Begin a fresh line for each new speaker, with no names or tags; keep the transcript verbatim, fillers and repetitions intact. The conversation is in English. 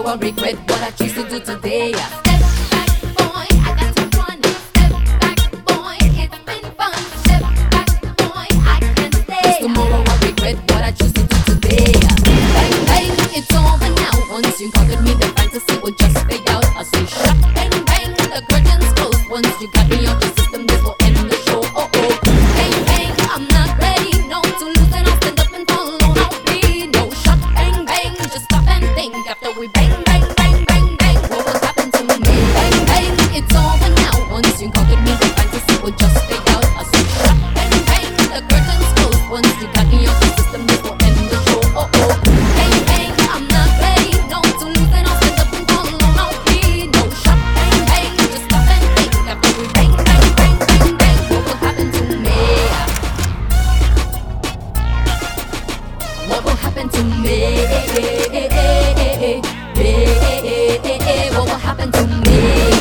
tomorrow regret what I choose to do today. Step back, boy, I got to run. Step back, boy, it's been fun. Step back, boy, I can't stay. 'Cause tomorrow I regret what I choose to do today. Bang, bang, it's over now. Once you conquered me, the fantasy will just fade out. I say shut, bang, bang, the curtains close. Once you got me out the system, this will end the show. Oh oh, bang, bang, I'm not ready, no, to lose and I'll stand up and follow. No please, no shut, bang, bang, just stop and think. After we bang, bang, bang, bang, bang, what will happen to me? Bang, bang, it's over now. Once you conquered me, the fantasy will just fade out. I say shut, bang, bang, the curtains close. Once you got me out the system, this will end the show. Oh oh, bang, bang, I'm not ready, no, to lose and I'll stand up and follow. No please, no shut, bang, bang, just stop and think. After we bang, bang, bang, bang, bang, what will happen to me? What will happen to me? What will happen to me?